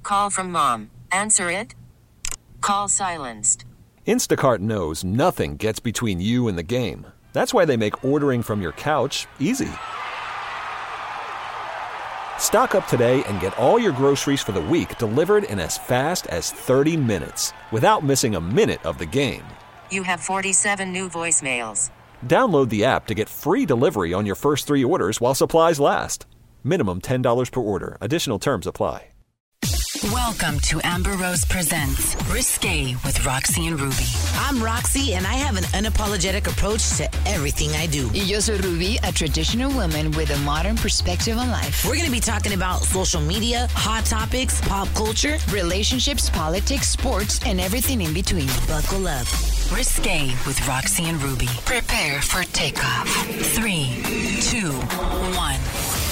call from mom. Answer it. Call silenced. Instacart knows nothing gets between you and the game. That's why they make ordering from your couch easy. Stock up today and get all your groceries for the week delivered in as fast as 30 minutes without missing a minute of the game. You have 47 new voicemails. Download the app to get free delivery on your first 3 orders while supplies last. Minimum $10 per order. Additional terms apply. Welcome to Amber Rose Presents Risque with Roxy and Ruby. I'm Roxy, and I have an unapologetic approach to everything I do. Y yo soy Ruby, a traditional woman with a modern perspective on life. We're going to be talking about social media, hot topics, pop culture, relationships, politics, sports, and everything in between. Buckle up. Risque with Roxy and Ruby. Prepare for takeoff. 3, 2, 1.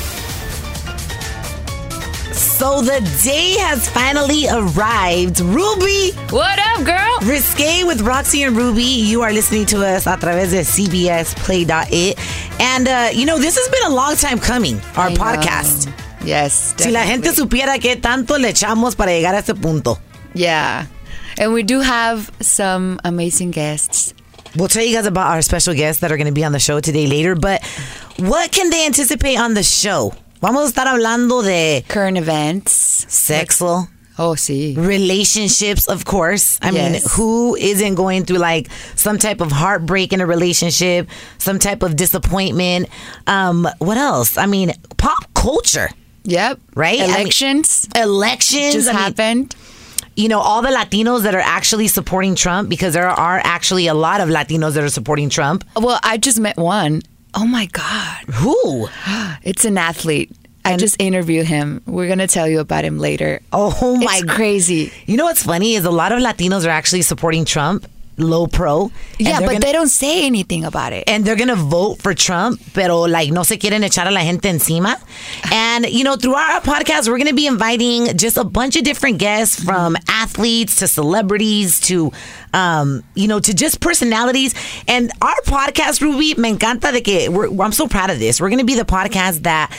So the day has finally arrived. Ruby! What up, girl? Risque with Roxy and Ruby. You are listening to us a través de CBSPlay.it. And, this has been a long time coming, our podcast. Yes, definitely. Si la gente supiera que tanto le echamos para llegar a este punto. Yeah. And we do have some amazing guests. We'll tell you guys about our special guests that are going to be on the show today later. But what can they anticipate on the show? Vamos a estar hablando de current events, sexo. Oh, sí. Relationships, of course. I mean, who isn't going through like some type of heartbreak in a relationship, some type of disappointment? What else? I mean, pop culture. Yep. Right? Elections. Elections. Just happened. All the Latinos that are actually supporting Trump, because there are actually a lot of Latinos that are supporting Trump. Well, I just met one. Oh, my God. Who? It's an athlete. I just interviewed him. We're going to tell you about him later. Oh, my God. It's crazy. You know what's funny is a lot of Latinos are actually supporting Trump, low pro. Yeah, but they don't say anything about it. And they're going to vote for Trump, pero no se quieren echar a la gente encima. And, throughout our podcast, we're going to be inviting just a bunch of different guests from athletes to celebrities to, to just personalities. And our podcast, Ruby, me encanta de que I'm so proud of this. We're going to be the podcast that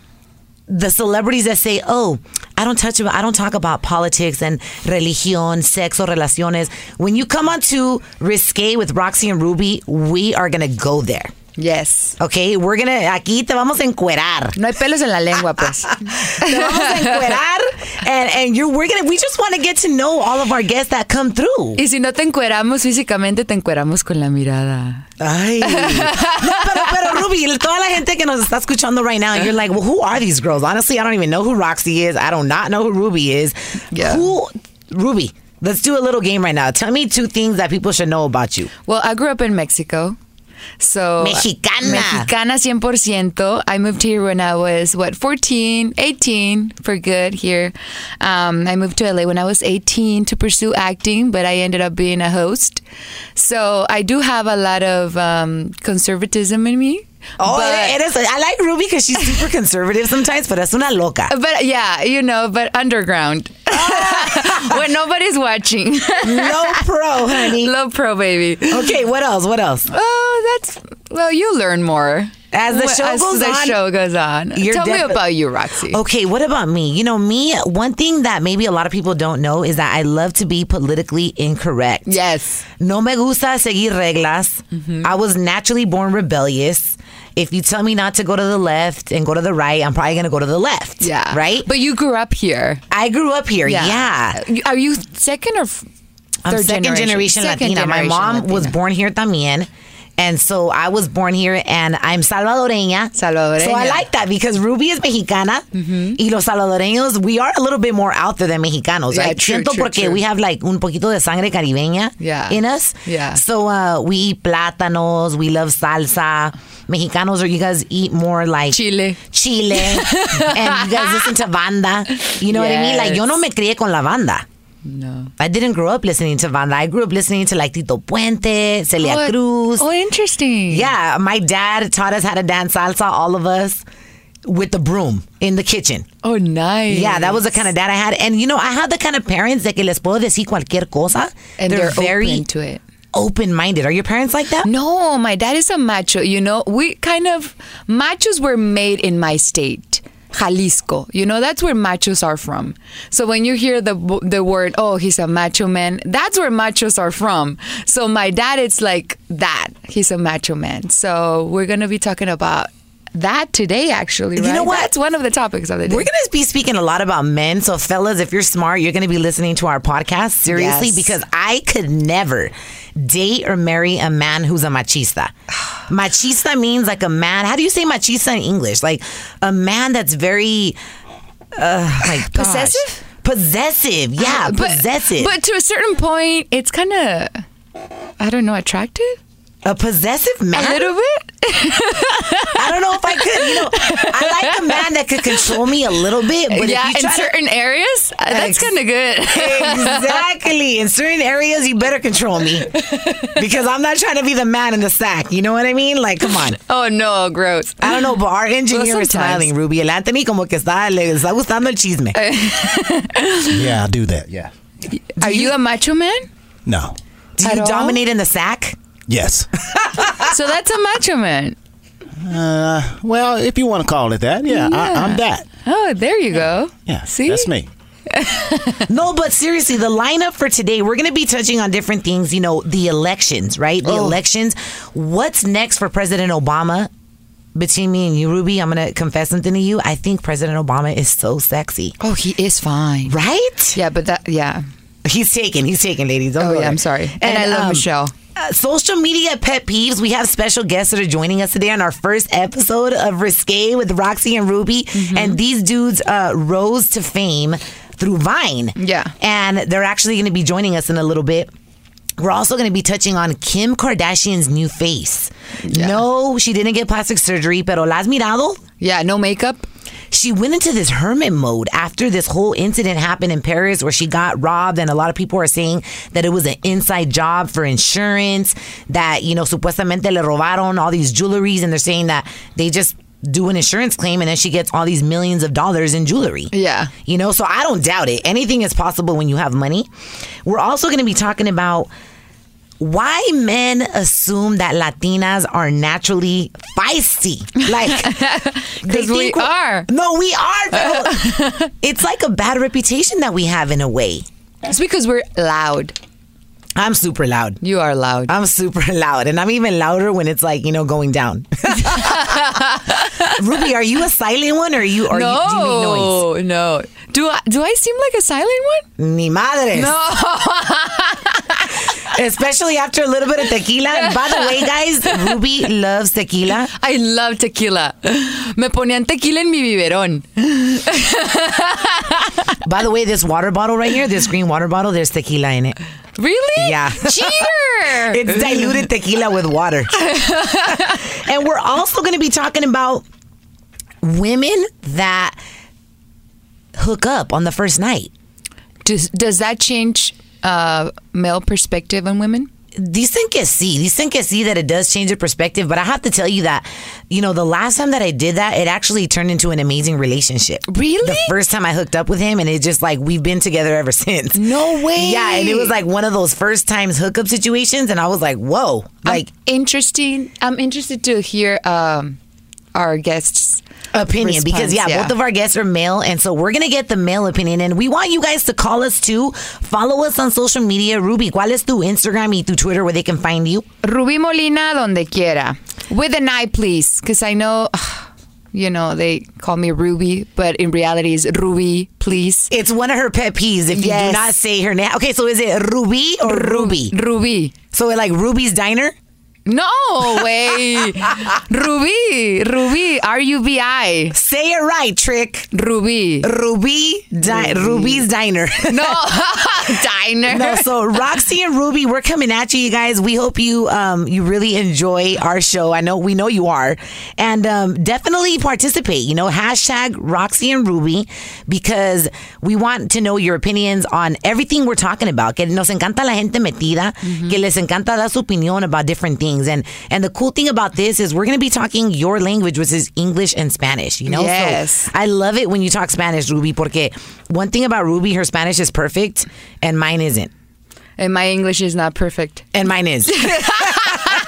the celebrities that say, oh, I don't talk about politics and religion, sexo, relaciones. When you come on to Risque with Roxy and Ruby, we are going to go there. Yes. Okay, aquí te vamos a encuerar. No hay pelos en la lengua, pues. Te vamos a encuerar, and we just want to get to know all of our guests that come through. Y si no te encueramos físicamente, te encueramos con la mirada. Ay. No, pero Ruby, toda la gente que nos está escuchando right now, you're like, well, who are these girls? Honestly, I don't even know who Roxy is. I do not know who Ruby is. Yeah. Ruby, let's do a little game right now. Tell me 2 things that people should know about you. Well, I grew up in Mexico. So Mexicana 100%. I moved here when I was 18 for good here. I moved to LA when I was 18 to pursue acting, but I ended up being a host. So I do have a lot of conservatism in me. Oh, it is. I like Ruby because she's super conservative sometimes, but es una loca. But yeah, but underground. When nobody's watching. Low pro, honey. Low pro, baby. Okay, what else? Oh, you learn more. As the show goes on. Tell me about you, Roxy. Okay, what about me? Me, one thing that maybe a lot of people don't know is that I love to be politically incorrect. Yes. No me gusta seguir reglas. Mm-hmm. I was naturally born rebellious. If you tell me not to go to the left and go to the right, I'm probably going to go to the left. Yeah. Right? But you grew up here. I grew up here, yeah. Are you second or I'm second generation Latina. My mom was born here también. And so I was born here and I'm salvadoreña. So I like that because Ruby is Mexicana. Mm-hmm. Y los salvadoreños, we are a little bit more out there than Mexicanos, right? Siento porque we have like un poquito de sangre caribeña in us. Yeah. So we eat plátanos, we love salsa. Mexicanos, or you guys eat more like Chile. And you guys listen to banda. You know what I mean? Like, yo no me crié con la banda. No. I didn't grow up listening to banda. I grew up listening to like Tito Puente, Celia Cruz. Oh, interesting. Yeah, my dad taught us how to dance salsa, all of us, with the broom in the kitchen. Oh, nice. Yeah, that was the kind of dad I had. And, I had the kind of parents that que les puedo decir cualquier cosa. And they're very open to it. Open-minded. Are your parents like that? No, my dad is a macho. We machos were made in my state. Jalisco. You know, that's where machos are from. So when you hear the word, oh, he's a macho man, that's where machos are from. So my dad, it's like that. He's a macho man. So we're going to be talking about that today, actually, right? You know what? That's one of the topics of the day. We're going to be speaking a lot about men. So, fellas, if you're smart, you're going to be listening to our podcast. Seriously, Yes. because I could never date or marry a man who's a machista. Machista means like a man. How do you say machista in English? Like a man that's very, like, Possessive? Possessive. Yeah, possessive. But to a certain point, it's kind of, I don't know, attractive? A possessive man? A little bit? I don't know if I could. You know, I like a man that could control me a little bit. But Yeah, if you in try certain areas, that's kind of good. Exactly. In certain areas, you better control me. Because I'm not trying to be the man in the sack. You know what I mean? Like, come on. Oh, no, gross. I don't know, but our engineer Well, is sometimes. smiling, Ruby. El Anthony como que le está gustando el chisme. Yeah, I do that. Yeah. Are you a macho man? No. Do At you all? dominate in the sack? Yes. So that's a macho man. Well, if you want to call it that, yeah, I'm that. Oh, there you go. Yeah, See? that's me. No, but seriously, the lineup for today, we're going to be touching on different things. You know, the elections, right? The elections. What's next for President Obama? Between me and you, Ruby, I'm going to confess something to you. I think President Obama is so sexy. Oh, he is fine. Right? Yeah, but yeah. He's taken, ladies. Don't Oh, go yeah, there. I'm sorry. And I love Michelle. Social media pet peeves. We have special guests that are joining us today on our first episode of Risque with Roxy and Ruby. Mm-hmm. And these dudes rose to fame through Vine. Yeah. And they're actually going to be joining us in a little bit. We're also going to be touching on Kim Kardashian's new face. Yeah. No, she didn't get plastic surgery, pero ¿la has mirado? Yeah, no makeup. She went into this hermit mode after this whole incident happened in Paris where she got robbed, and a lot of people are saying that it was an inside job for insurance, that, you know, supuestamente le robaron all these jewelries, and they're saying that they just do an insurance claim and then she gets all these millions of dollars in jewelry. Yeah. You know, so I don't doubt it. Anything is possible when you have money. We're also going to be talking about why men assume that Latinas are naturally feisty. Like, Because we are. No, we are. Pero it's like a bad reputation that we have in a way. It's because we're loud. I'm super loud. You are loud. I'm super loud. And I'm even louder when it's like, you know, going down. Ruby, are you a silent one or do you make noise? No. Do I seem like a silent one? Ni madres. No. Especially after a little bit of tequila. By the way, guys, Ruby loves tequila. I love tequila. Me ponían tequila en mi biberón. By the way, this water bottle right here, this green water bottle, there's tequila in it. Really? Yeah. Cheater! It's diluted tequila with water. And we're also going to be talking about women that hook up on the first night. Does that change male perspective on women? Dicen que sí that it does change your perspective, but I have to tell you that, you know, the last time that I did that, it actually turned into an amazing relationship. Really? The first time I hooked up with him, and it just like, we've been together ever since. No way. Yeah, and it was like one of those first times hookup situations, and I was like, whoa. Like, I'm interested to hear our guests' opinion, because response, both of our guests are male, and so we're gonna get the male opinion, and we want you guys to call us too. Follow us on social media. Ruby, ¿cuál es tu Instagram y tu Twitter where they can find you? Ruby Molina donde quiera. With an I, please, because I know, you know, they call me Ruby, but in reality it's Ruby, please. It's one of her pet peeves if you do not say her name. Okay, so is it Ruby or Ruby? Ruby. So like Ruby's Diner? No way. Ruby, R-U-B-I. Say it right, Trick. Ruby. Ruby's Diner. No, diner. No, so Roxy and Ruby, we're coming at you guys. We hope you you really enjoy our show. We know you are. And definitely participate. You know, hashtag Roxy and Ruby, because we want to know your opinions on everything we're talking about. Que nos encanta la gente metida, que les encanta dar su opinión about different things. And the cool thing about this is we're going to be talking your language, which is English and Spanish, you know? Yes. So I love it when you talk Spanish, Ruby, porque one thing about Ruby, her Spanish is perfect and mine isn't. And my English is not perfect. And mine is.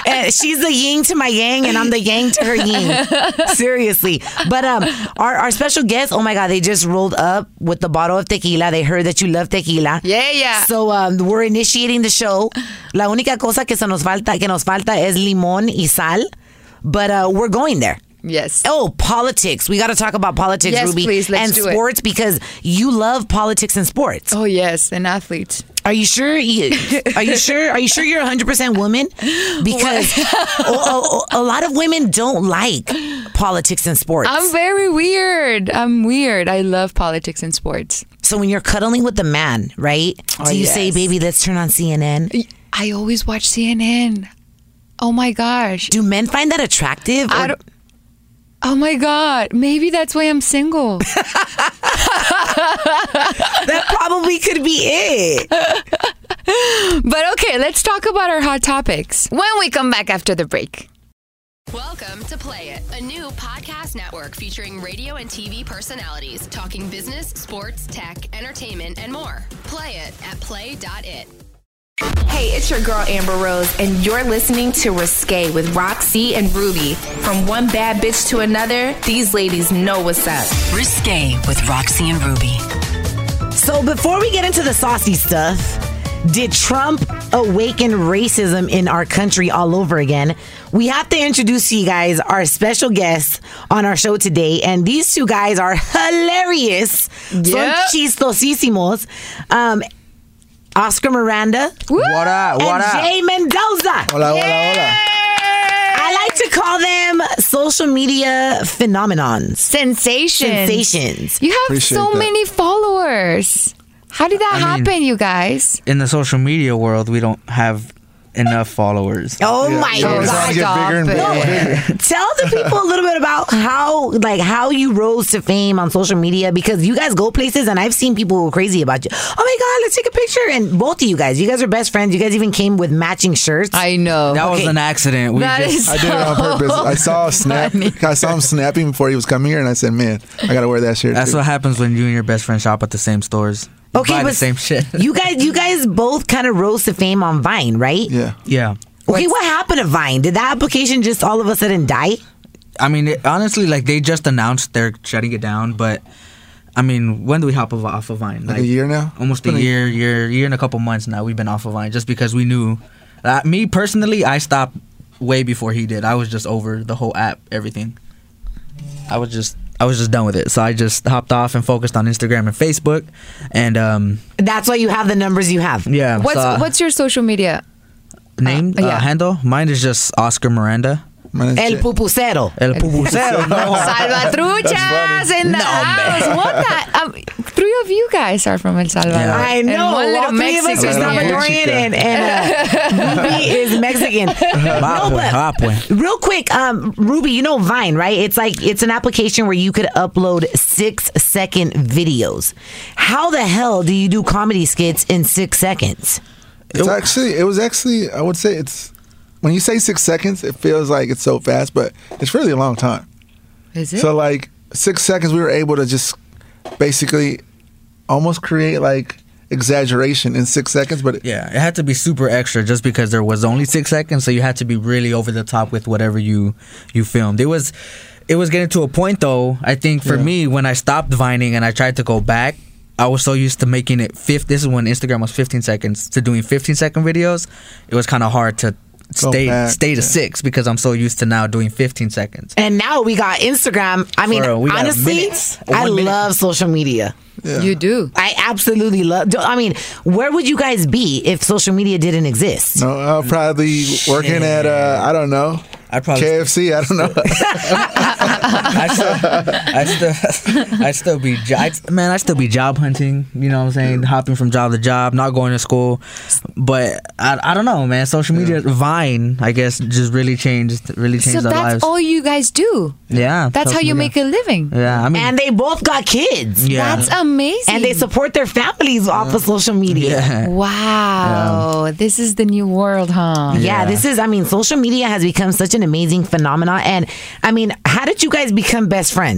She's the yin to my yang, and I'm the yang to her yin. Seriously. But our special guest, oh my God, they just rolled up with the bottle of tequila. They heard that you love tequila. Yeah. So we're initiating the show. La única cosa que nos falta es limón y sal. But we're going there. Yes. Oh, politics. We got to talk about politics, yes, Ruby. Please, let's and do sports, because you love politics and sports. Oh, yes, and athletes. Are you sure? Are you sure you're 100% woman? Because a lot of women don't like politics and sports. I'm very weird. I'm weird. I love politics and sports. So when you're cuddling with the man, right? Do you say, baby, let's turn on CNN? I always watch CNN. Oh my gosh. Do men find that attractive? Oh my God. Maybe that's why I'm single. That probably could be it. But okay, let's talk about our hot topics when we come back after the break. Welcome to Play It, a new podcast network featuring radio and TV personalities talking business, sports, tech, entertainment, and more. Play it at play.it. Hey, it's your girl Amber Rose, and you're listening to Risque with Roxy and Ruby. From one bad bitch to another, these ladies know what's up. Risque with Roxy and Ruby. So before we get into the saucy stuff, did Trump awaken racism in our country all over again? We have to introduce to you guys our special guests on our show today. And these two guys are hilarious. Son chistosísimos. Oscar Miranda. What up? And Jay Mendoza. Hola. I like to call them social media phenomenons. Sensations. You have Appreciate so that. many followers. How did that happen, you guys? In the social media world, we don't have enough followers. Oh my It's God. gonna get bigger and bigger and bigger. Tell the people a little bit about how you rose to fame on social media, because you guys go places and I've seen people go crazy about you. Oh my God, let's take a picture. And both of you guys are best friends. You guys even came with matching shirts. I know. That was an accident. That is I did it on purpose. I saw a snap. I saw him snapping before he was coming here, and I said, "Man, I gotta wear that shirt." That's too. what happens when you and your best friend shop at the same stores. You buy the same shit. you guys both kind of rose to fame on Vine, right? Yeah. Okay, what happened to Vine? Did that application just all of a sudden die? I mean, honestly, like they just announced they're shutting it down, but I mean, when do we hop off of Vine? Like a year now? Almost a year and a couple months now. We've been off of Vine just because we knew. Me personally, I stopped way before he did. I was just over the whole app, everything. I was just done with it, so I just hopped off and focused on Instagram and Facebook, and That's why you have the numbers you have. yeah. What's your social media? Name handle? Mine is just Oscar Miranda. El Pupusero. El Pupusero. No. Salvatruchas in the house. What the? 3 of you guys are from El Salvador. Yeah. I know. And one little All 3 of us are Mexican. Salvadorian, and Ruby is Mexican. No, but real quick, Ruby, you know Vine, right? It's an application where you could upload 6-second videos. How the hell do you do comedy skits in 6 seconds? It was actually, I would say it's, when you say 6 seconds, it feels like it's so fast, but it's really a long time. Is it? So like 6 seconds, we were able to just basically almost create like exaggeration in 6 seconds, but Yeah, it had to be super extra just because there was only 6 seconds, so you had to be really over the top with whatever you filmed. It was getting to a point though, I think for me, when I stopped Vining and I tried to go back, I was so used to making it this is when Instagram was 15 seconds, to doing 15-second videos. It was kind of hard to stay to 6 because I'm so used to now doing 15 seconds. And now we got Instagram. I mean, We got honestly, minutes. I 1 minute. love social media. You do. I absolutely love. I mean, where would you guys be if social media didn't exist? no, I'll probably working at, I don't know, I'd probably KFC, I don't know. I'd still be job hunting, you know what I'm saying, hopping from job to job, not going to school. But I don't know, man. Social media, Vine, I guess, just really changed So our that's lives. all you guys do. Yeah, That's how social you media. make a living. Yeah, I mean, And they both got kids. yeah, That's amazing. And they support their families off of social media. yeah. Wow. This is the new world, huh? Yeah, this is, I mean, social media has become such an amazing phenomenon. And I mean, how did you guys become best friends?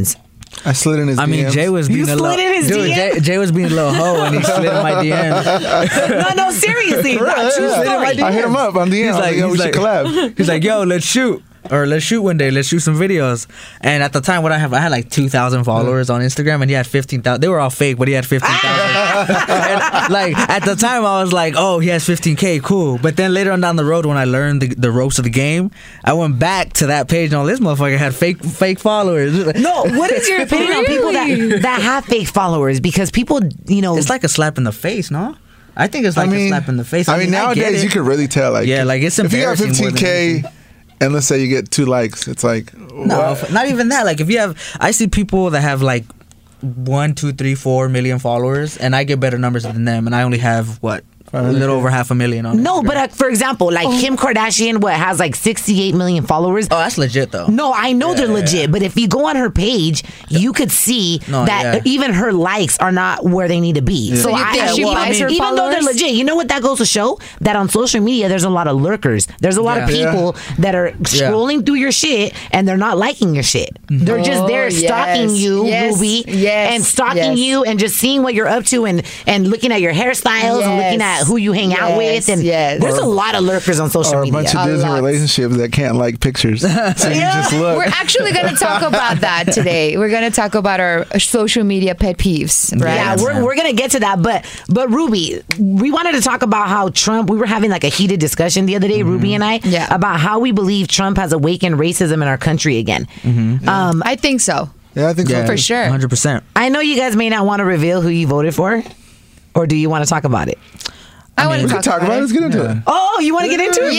I slid in his DMs. I mean, Jay was being You a little... slid in his Dude, DM? Jay was being a little hoe and he slid in my DMs. No, seriously. Right, True yeah. story. I hit him up on DM. He's like, yo, we should collab. He's like, yo, let's shoot. Or let's shoot one day. Let's shoot some videos. And at the time, I had like 2,000 followers on Instagram, and he had 15,000. They were all fake, but he had 15,000. And like at the time, I was like, oh, he has 15K, cool. But then later on down the road, when I learned the ropes of the game, I went back to that page, and this motherfucker had fake followers. No, what is your opinion on people that have fake followers? Because people, it's like a slap in the face, no? I think it's like a slap in the face. I mean, nowadays you could really tell. Like, like it's embarrassing. If you have 15K. And let's say you get 2 likes, it's like no, not even that. Like if you have, I see people that have like 1, 2, 3, 4 million followers, and I get better numbers than them, and I only have a little over 500,000 on No, Instagram. but for example, like Kim Kardashian, has like 68 million followers. Oh, that's legit though. No, I know they're legit, but if you go on her page, you could see that even her likes are not where they need to be. So you think she buys her even though they're legit, you know what that goes to show? That on social media, there's a lot of lurkers. There's a lot of people that are scrolling through your shit and they're not liking your shit. They're just there stalking you, Ruby, and stalking you and just seeing what you're up to and looking at your hairstyles and looking at who you hang out with, and there's a lot of lurkers on social media. Or a bunch of dudes in relationships that can't like pictures, so you just look. We're actually going to talk about that today. We're going to talk about our social media pet peeves, right? Yeah, we're going to get to that, but Ruby, we wanted to talk about how Trump. We were having like a heated discussion the other day, Ruby and I, about how we believe Trump has awakened racism in our country again. I think so. Yeah, I think so for sure. 100%. I know you guys may not want to reveal who you voted for, or do you want to talk about it? I want to talk about it. Let's get into it. Oh, you want to get into it?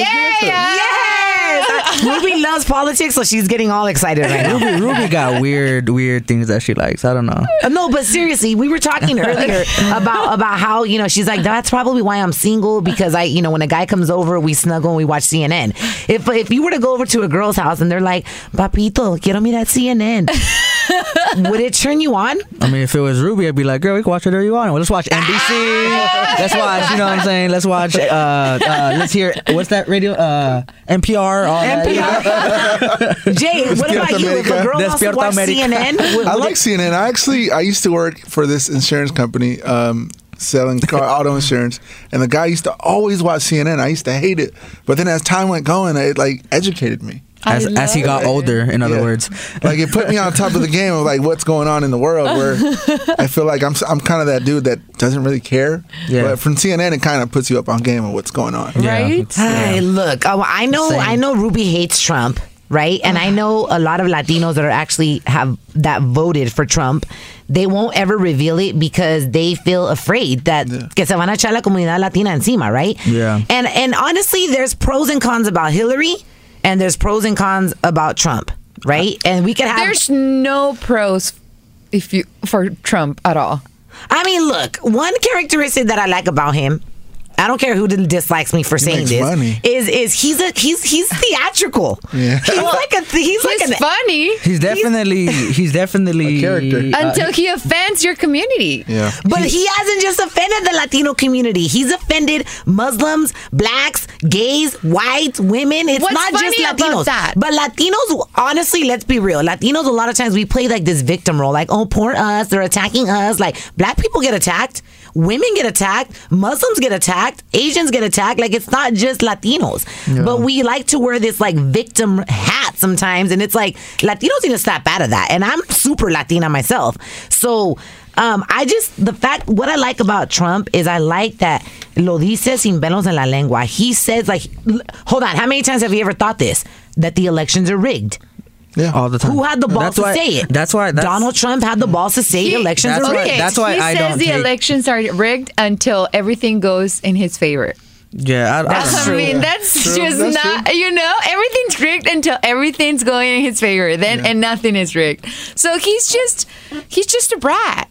Yes! Ruby loves politics, so she's getting all excited right now. Ruby got weird things that she likes. I don't know. No, but seriously, we were talking earlier about how, she's like, that's probably why I'm single, because when a guy comes over, we snuggle and we watch CNN. If you were to go over to a girl's house and they're like, Papito, quiero mirar CNN. Would it turn you on? I mean, if it was Ruby, I'd be like, girl, we can watch whatever you want. Let's watch NBC. Let's watch, you know what I'm saying? Let's watch, let's hear, what's that radio? NPR. NPR. Jay, what about you? If a girl wants to watch CNN? I like CNN. I used to work for this insurance company, selling auto insurance, and the guy used to always watch CNN. I used to hate it. But then as time went going, it educated me. As he got older, in other words. Like it put me on top of the game of like what's going on in the world, where I feel like I'm kind of that dude that doesn't really care. Yeah. But from CNN, it kind of puts you up on game of what's going on. Right? Hey, look, I know Ruby hates Trump, right? And I know a lot of Latinos that are actually that voted for Trump. They won't ever reveal it because they feel afraid that que se van a echar la comunidad latina encima, right? Yeah. And honestly, there's pros and cons about Hillary. And there's pros and cons about Trump, right? And we could have. There's no pros for Trump at all. I mean, look, one characteristic that I like about him, I don't care who dislikes me for saying this, is he's theatrical. Yeah. He's funny. He's definitely a character until he offends your community. Yeah. But he hasn't just offended the Latino community. He's offended Muslims, blacks, gays, whites, women. It's What's not just funny Latinos. about that? But Latinos, honestly, let's be real. Latinos, a lot of times we play like this victim role. Like, oh, poor us. They're attacking us. Like, black people get attacked. Women get attacked. Muslims get attacked. Asians get attacked. Like, it's not just Latinos. Yeah. But we like to wear this like victim hat sometimes. And it's like, Latinos need to snap out of that. And I'm super Latina myself. So what I like about Trump is I like that lo dice sin pelos en la lengua. He says, like, hold on, how many times have you ever thought this? That the elections are rigged? Yeah, all the time. Who had the balls to say it? That's why Donald Trump had the balls to say elections are rigged. That's why he says the elections are rigged until everything goes in his favor. Yeah, I mean, that's true. Just that's not, true. Everything's rigged until everything's going in his favor. Then and nothing is rigged. So he's just a brat.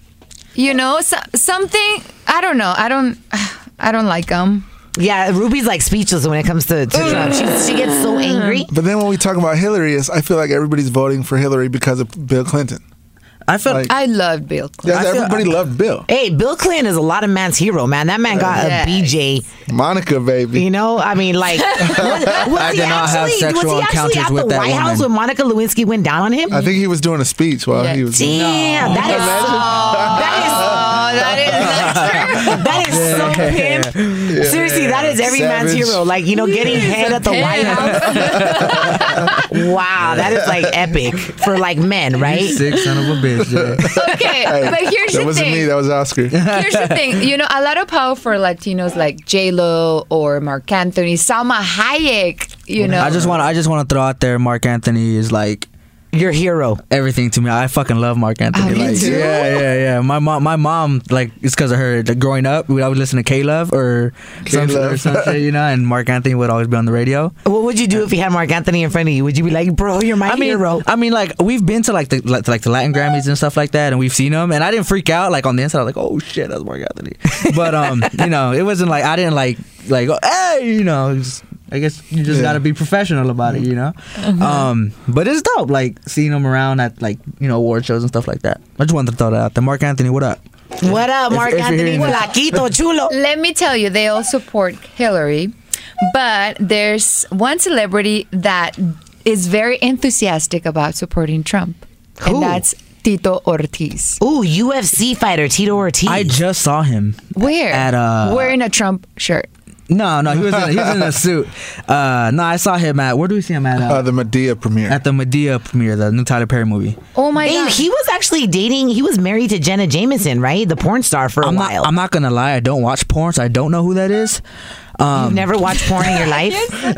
Something. I don't know. I don't like him. Yeah, Ruby's like speechless when it comes to Trump. She gets so angry. But then when we talk about Hillary, I feel like everybody's voting for Hillary because of Bill Clinton. I felt Like- I loved Bill Clinton. Yeah, everybody loved Bill. Hey, Bill Clinton is a lot of man's hero, man. That man got Yes. a BJ. Monica, baby. You know, I mean, like, I did not have sexual was he actually encounters at with the that White House woman. when Monica Lewinsky went down on him? I think he was doing a speech while he was. Damn, that is so pimp. Seriously, that is every man's Savage. hero. Like, you know, getting head at the White House. Wow, that is like epic for like men, right? You sick son of a bitch, Jay. Okay, but here's That the wasn't thing. me. That was Oscar. Here's the thing. You know, a lot of power for Latinos like J-Lo or Mark Anthony, Salma Hayek, you know. I just want to throw out there, Mark Anthony is like Your hero. everything to me. I fucking love Mark Anthony. me Like, too? yeah. My mom, like, it's because of her. Like, growing up, I would listen to K-Love or some K-Love. shit, you know, and Mark Anthony would always be on the radio. What would you do if you had Mark Anthony in front of you? Would you be like, bro, you're my hero? I mean, like, we've been to like the Latin Grammys and stuff like that, and we've seen him, and I didn't freak out. Like, on the inside, I was like, oh shit, that's Mark Anthony. But you know, it wasn't like I didn't like oh, hey, you know. I guess you just gotta be professional about it, you know. But it's dope, like seeing him around at like, you know, award shows and stuff like that. I just wanted to throw that out there. Mark Anthony, what up? What up, Mark if you're Anthony? hearing this. Flaquito, chulo. Let me tell you, they all support Hillary, but there's one celebrity that is very enthusiastic about supporting Trump, Who? and that's Tito Ortiz. Ooh, UFC fighter Tito Ortiz. I just saw him. Where? At, wearing a Trump shirt. No, he was in a suit. No, I saw him at, where do we see him at? The Medea premiere. At the Medea premiere, the new Tyler Perry movie. Oh my Hey, god. he was actually dating. He was married to Jenna Jameson, right? The porn star for a while. I'm not gonna lie, I don't watch porn, so I don't know who that is. You've never watched porn in your life?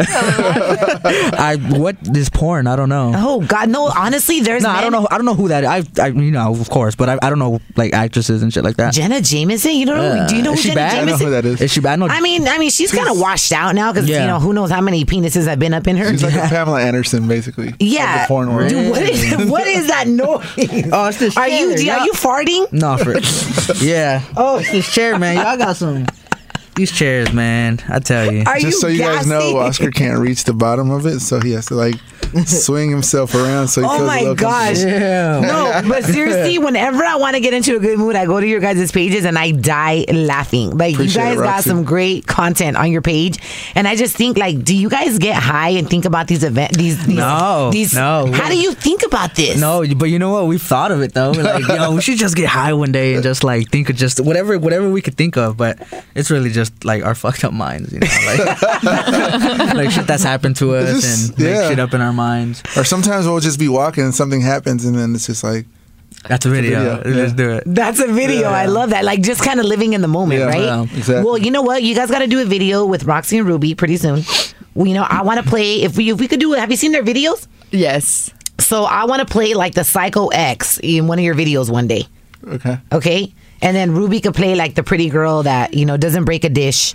What is porn? I don't know. Oh God, no! Honestly, there's No, I men- don't know who that is. I you know, of course, but I don't know like actresses and shit like that. Jenna Jameson. You don't know? Do you know who Is she Jenna bad? I know Jameson? who that is. Is she bad? No, I mean, she's kind of washed out now because Yeah. you know who knows how many penises have been up in her. She's like a Pamela Anderson, basically. Yeah. Of the porn world. Dude, what is that noise? Oh, it's this Are you chair. are you farting? No, yeah. Oh, it's this chair, man. Y'all got some. These chairs, man. I tell you. Are Just so you guys know, gassy? Oscar can't reach the bottom of it, so he has to like swing himself around. So he Oh feels a my little gosh. comfortable. No, but seriously, whenever I want to get into a good mood, I go to your guys' pages and I die laughing. Like, Appreciate you guys it, got Roxy. some great content on your page. And I just think, like, do you guys get high and think about these events? No. How do you think about this? No, but you know what? We've thought of it though. We're like, yo, we should just get high one day and just like think of just whatever we could think of. But it's really just like our fucked up minds, you know, like, like shit that's happened to us It's just- and make yeah. shit up in our minds. Or sometimes we'll just be walking and something happens, and then it's just like, That's a video. video, yeah. Let's do it. That's a video. I love that. Like, just kind of living in the moment, Yeah, right? yeah, exactly. Well, you know what? You guys got to do a video with Roxy and Ruby pretty soon. Well, you know, I want to play, if we could do it, have you seen their videos? Yes. So I want to play like the Psycho X in one of your videos one day. okay. Okay? And then Ruby could play like the pretty girl that, you know, doesn't break a dish.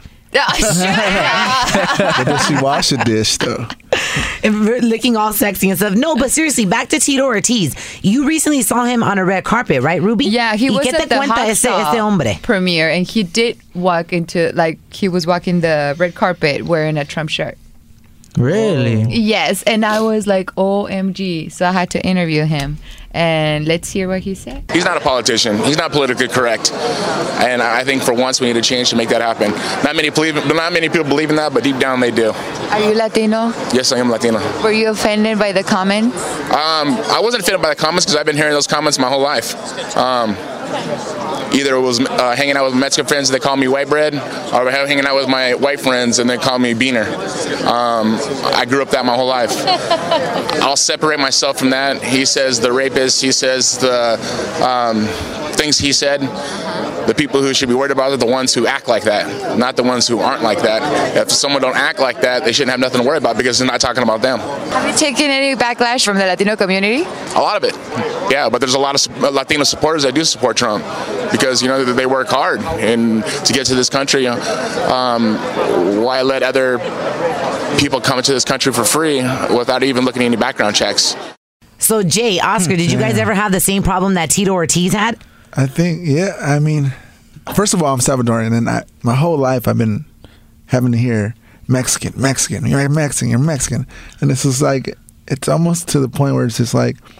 But does she wash a dish though? And looking all sexy and stuff. No, but seriously, back to Tito Ortiz. You recently saw him on a red carpet, right, Ruby? Yeah, he ¿Y was qué te at the cuenta Hot ese Sauce hombre? premiere, and he did walk into, like, he was walking the red carpet wearing a Trump shirt. Really? Yes, and I was like, OMG. So I had to interview him. And let's hear what he said. He's not a politician. He's not politically correct, and I think for once we need a change to make that happen. Not many people believe in that, but deep down they do. Are you Latino? Yes, I am Latino. Were you offended by the comments? I wasn't offended by the comments because I've been hearing those comments my whole life. Either it was hanging out with Mexican friends and they call me white bread, or hanging out with my white friends and they call me beaner. I grew up that my whole life. I'll separate myself from that. He says the rapist, he says the things he said. The people who should be worried about are the ones who act like that, not the ones who aren't like that. If someone don't act like that, they shouldn't have nothing to worry about because they're not talking about them. Have you taken any backlash from the Latino community? A lot of it, yeah, but there's a lot of Latino supporters that do support Trump because, you know, they work hard and to get to this country. Why let other people come into this country for free without even looking at any background checks? So, Jay, Oscar, did you guys ever have the same problem that Tito Ortiz had? I think, yeah. I mean, first of all, I'm Salvadorian, and my whole life I've been having to hear Mexican. You're Mexican. And it's just like, it's almost to the point where it's just like,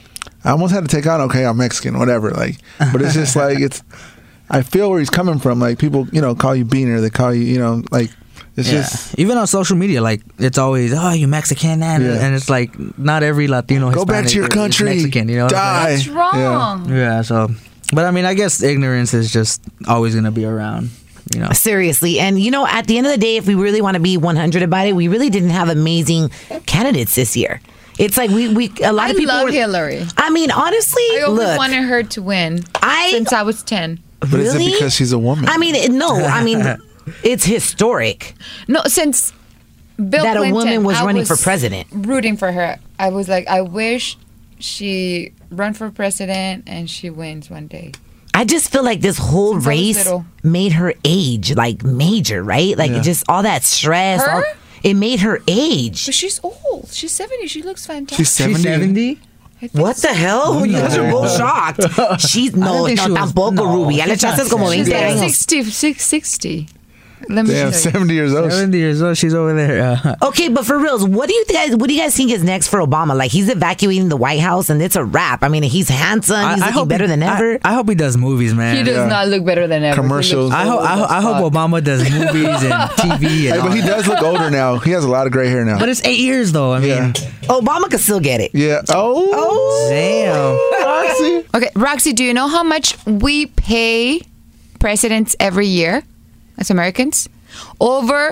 I almost had to take out, okay, I'm Mexican, whatever. Like, but it's just like I feel where he's coming from. Like people, call you Beaner. They call you, like it's just even on social media. Like it's always, oh, you Mexican, and it's like not every Latino. Go Hispanic back to your country, is Mexican. Die. That's wrong. Yeah. So, but I mean, I guess ignorance is just always gonna be around. Seriously. And, at the end of the day, if we really want to be 100 about it, we really didn't have amazing candidates this year. It's like a lot of people. I love Hillary. I mean, honestly, I always wanted her to win since I was 10. But is it because she's a woman? I mean, no. I mean, it's historic. No, since Bill that Clinton, a woman was running for president. Rooting for her. I was like, I wish she run for president and she wins one day. I just feel like this whole race made her age like major, right? Like just all that stress. Her? It made her age. But she's old. She's 70. She looks fantastic. She's 70? What the hell? You guys are both shocked. She's tampoco, Ruby. Ya le echaste como 20 años. 60. Let me Damn, 70 years old. 70 years old. She's over there. Okay, but for reals, what do you guys think is next for Obama? Like he's evacuating the White House, and it's a wrap. I mean, he's handsome. He's looking better than ever. I hope he does movies, man. He does not look better than ever. Commercials. I hope Obama does movies and TV. And but he does look older now. He has a lot of gray hair now. But it's 8 years though. I mean, Obama could still get it. Yeah. Oh. Damn. Roxy. Okay, Roxy, do you know how much we pay presidents every year as Americans? Over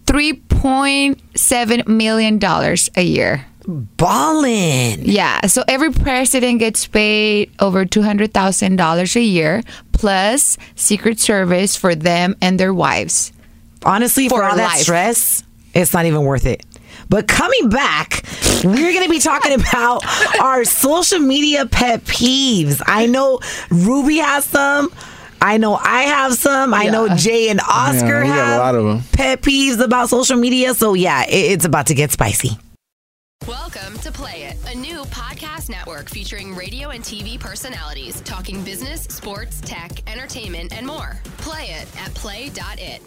$3.7 million a year. Ballin'. Yeah, so every president gets paid over $200,000 a year, plus Secret Service for them and their wives. Honestly, for all that stress, it's not even worth it. But coming back, we're going to be talking about our social media pet peeves. I know Ruby has some. I know I have some. I know Jay and Oscar have a lot of them. Pet peeves about social media. So yeah, it's about to get spicy. Welcome to Play It, a new podcast network featuring radio and TV personalities talking business, sports, tech, entertainment, and more. Play it at play.it.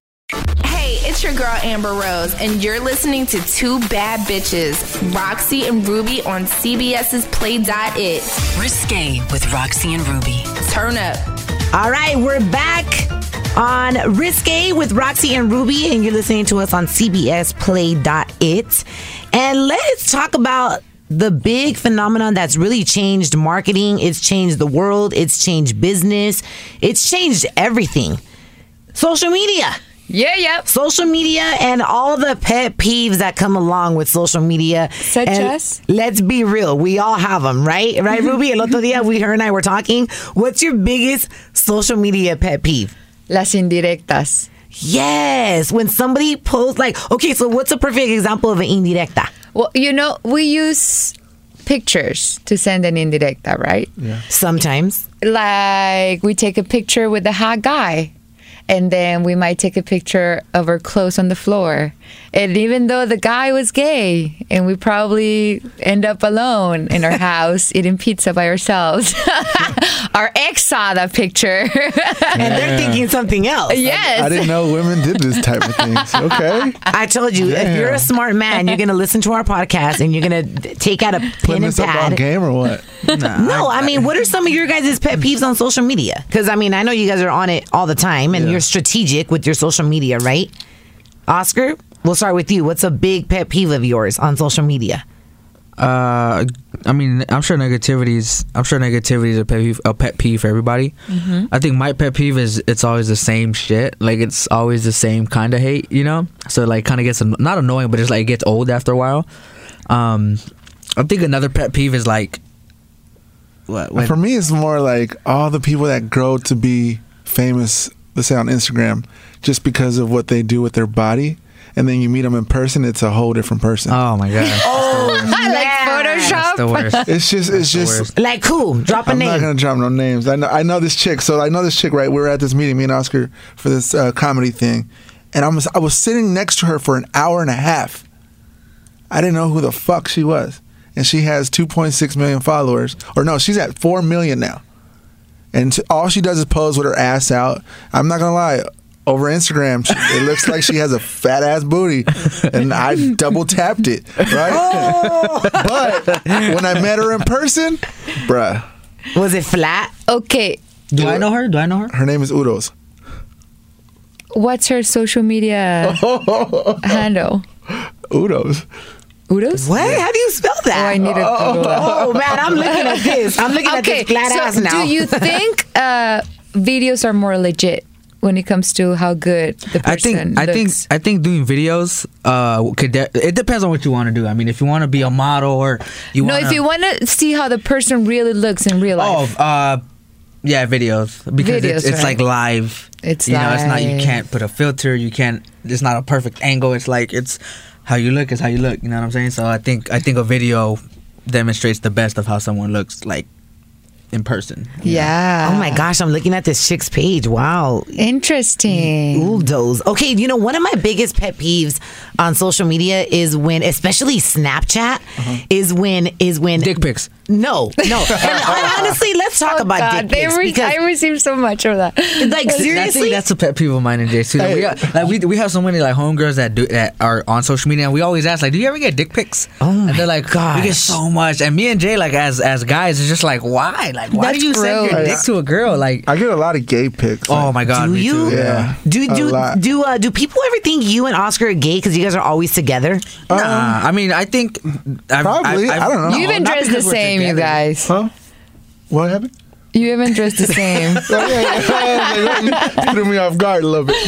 Hey, it's your girl Amber Rose, and you're listening to Two Bad Bitches, Roxy and Ruby on CBS's Play.it. Risque with Roxy and Ruby. Turn up. All right, we're back on Risque with Roxy and Ruby, and you're listening to us on CBS Play.it. And let's talk about the big phenomenon that's really changed marketing. It's changed the world. It's changed business. It's changed everything. Social media. Yeah. Social media and all the pet peeves that come along with social media. Such as? Let's be real. We all have them, right? Right, Ruby? El otro día, her and I were talking. What's your biggest social media pet peeve? Las indirectas. Yes. When somebody posts okay, so what's a perfect example of an indirecta? Well, we use pictures to send an indirecta, right? Yeah. Sometimes. Like we take a picture with a hot guy. And then we might take a picture of our clothes on the floor. And even though the guy was gay, and we probably end up alone in our house eating pizza by ourselves, our ex saw that picture. And they're thinking something else. Yes. I didn't know women did this type of things. Okay. I told you, if you're a smart man, you're going to listen to our podcast and you're going to take out a pen Putting and this up pad. on game or what? No, I mean, what are some of your guys' pet peeves on social media? Because, I mean, I know you guys are on it all the time and you're strategic with your social media, right? Oscar, we'll start with you. What's a big pet peeve of yours on social media? I mean, I'm sure negativity is a pet peeve for everybody. Mm-hmm. I think my pet peeve is it's always the same shit. Like it's always the same kind of hate, So it like kind of gets not annoying, but it's like it gets old after a while. I think another pet peeve is like what? For me, it's more like all the people that grow to be famous, let's say on Instagram, just because of what they do with their body. And then you meet them in person, it's a whole different person. Oh my god! Like Photoshop. That's the worst. It's just like who? Drop a name. I'm not gonna drop no names. I know this chick. So I know this chick, right? We were at this meeting, me and Oscar, for this comedy thing, and I was sitting next to her for an hour and a half. I didn't know who the fuck she was, and she has 2.6 million followers. Or no, she's at 4 million now, and all she does is pose with her ass out. I'm not gonna lie. over Instagram. It looks like she has a fat ass booty, and I double tapped it, right? But when I met her in person, bruh, was it flat? Okay. Do I know her? Her name is Udos. What's her social media handle? Udos. Udos? What? How do you spell that? Oh, I need a Oh man, I'm looking at this. I'm looking at this flat ass now. Do you think videos are more legit when it comes to how good the person looks? I think doing videos it depends on what you want to do. I mean, if you want to be a model or if you want to see how the person really looks in real life. Yeah, videos because it's like live. It's live. It's not. You can't put a filter. You can't. It's not a perfect angle. It's like it's how you look is how you look. You know what I'm saying? So I think a video demonstrates the best of how someone looks like in person. Yeah. Oh my gosh, I'm looking at this chick's page. Wow. Interesting. Udos. Okay, you know, one of my biggest pet peeves on social media is when, especially Snapchat, is when dick pics. No. And honestly, let's talk about dick pics. I received so much of that. Like, seriously? I think that's a pet peeve of mine and Jay too. We have so many like homegirls that are on social media, and we always ask like, do you ever get dick pics? Oh my And they're like, gosh. we get so much. And me and Jay, like as guys, it's just like, why? Like, why That's do you send your dick to a girl? Like, I get a lot of gay pics. oh my god, Do me you? too. Yeah. Do people ever think you and Oscar are gay because you guys are always together? Nah, I mean, I think Probably. I don't know. You even not dress the because we're same, you together. guys. Huh? What happened? You even dress the same. You threw me off guard a little bit.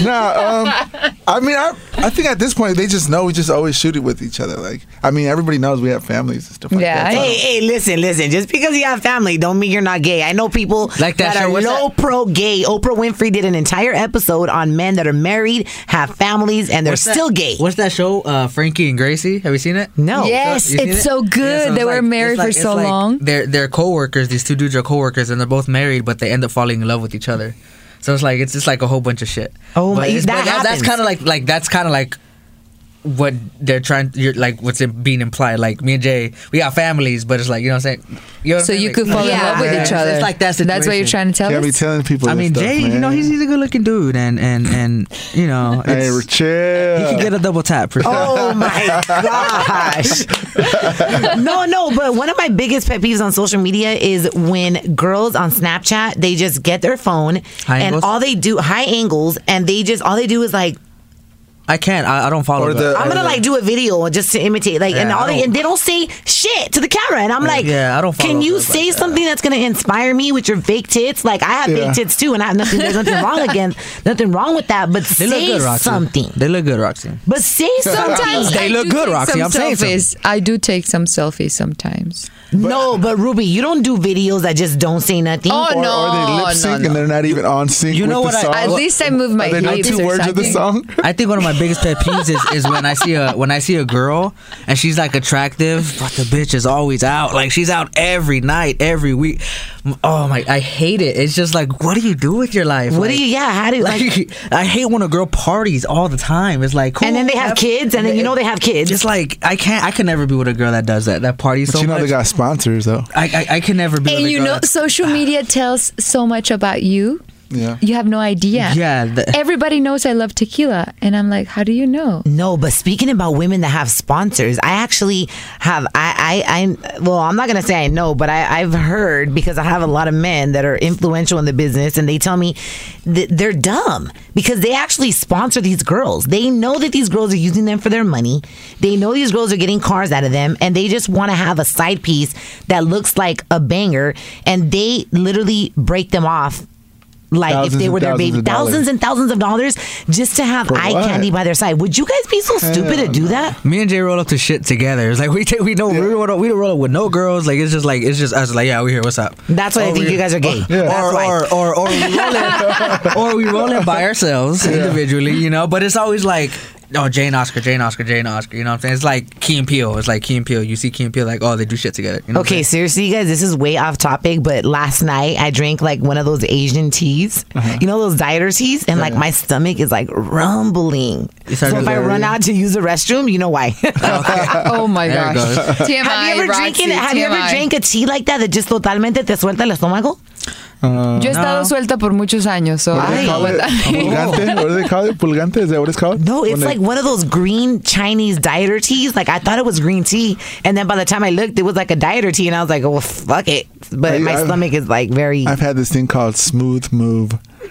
I mean, I think at this point they just know we just always shoot it with each other. Like, I mean, everybody knows we have families and stuff like Yeah. that. So- Hey, listen. Just because you have family don't mean you're not gay. I know people Like that that show, are what's low pro gay. Oprah Winfrey did an entire episode on men that are married, have families, and they're still gay. What's that show? Frankie and Gracie. Have you seen it? No. Yes, You seen it's it? so good. Yeah, so They it's were like- married for so long. They're co-workers. These two dudes are co-workers, and they're both married, but they end up falling in love with each other. So it's just like a whole bunch of shit. Oh But my, it's- that but that's happens. kind of like what they're trying. You're like what's being implied. Like me and Jay, we got families, but it's like you know what I'm saying. You know what I'm So saying? you Like, could fall in Yeah. love with each Yeah, other. it's like that That's what you're situation. trying to tell Can't be us? telling people. I mean, this Jay, stuff, you know, man. he's a good-looking dude, and you know, Hey, it's- chill. he can get a double tap for sure. Oh my gosh. No, but one of my biggest pet peeves on social media is when girls on Snapchat, they just get their phone High and angles? all they do, high angles, and all they do is like, I can't. I don't follow Or that. the- I'm gonna like do a video just to imitate, like, and Yeah, and they don't say shit to the camera, and I'm like, Yeah, I don't follow Can you girls like say that. something that's gonna inspire me with your fake tits? Like, I have Yeah. fake tits too, and I have nothing. There's nothing wrong with that. But They look say good, Roxy. something. They look good, Roxy. But say something. Sometimes They I look do good, take Roxy. some I'm saying selfies. I do take some selfies sometimes. No, but Ruby, you don't do videos that just don't say nothing. Oh, Or no. they lip sync and they're not even on sync. You know with what the I- song. At least I move my They know hips two or words of the something. song. I think one of my biggest pet peeves is when I see a girl and she's like attractive, but the bitch is always out. Like she's out every night, every week. Oh my, I hate it. It's just like, what do you do with your life? What Like- do you? Yeah, how do you? Like, I hate when a girl parties all the time. It's like, cool, and then they have kids, and then you know they have kids. It's like I can never be with a girl that does that parties But so you know much. they got sponsors though. I can never be. And with a you girl know, that's- social media tells so much about you. Yeah. You have no idea. Yeah. Everybody knows I love tequila. And I'm like, how do you know? No, but speaking about women that have sponsors, I actually have. Well, I'm not gonna say I know, but I've heard, because I have a lot of men that are influential in the business, and they tell me that they're dumb because they actually sponsor these girls. They know that these girls are using them for their money. They know these girls are getting cars out of them, and they just want to have a side piece that looks like a banger, and they literally break them off. Like Thousands if they and were their thousands baby, of dollars. thousands and thousands of dollars just to have For eye what? candy by their side. Would you guys be so stupid to do that? Me and Jay roll up to shit together. It's like we don't roll up with no girls. Like it's just us. Like yeah, we here. What's up? That's why I think you guys are gay. Yeah. That's why. Or we roll in by ourselves individually, you know. But it's always like, oh, Jane Oscar. You know what I'm saying? It's like Key and Peele. It's like Key and Peele. You see Key and Peele, like, oh, they do shit together. You know what I'm Okay, saying? seriously, you guys, this is way off topic, but last night I drank like one of those Asian teas. You know those dieter teas? And like my stomach is like rumbling. So if I run out to use the restroom, you know why. Oh my There it gosh. goes. TMI, Have you ever Roxy, have you ever TMI. drank a tea like that just totalmente te suelta el estómago? Yo he estado suelta por muchos años, so I don't know what that means. Pulgante? What do they call it? Pulgante? Is that what it's called? No, it's like one of those green Chinese dieter teas. Like, I thought it was green tea, and then by the time I looked, it was like a dieter tea, and I was like, oh, fuck it. But my stomach is like very... I've had this thing called Smooth Move.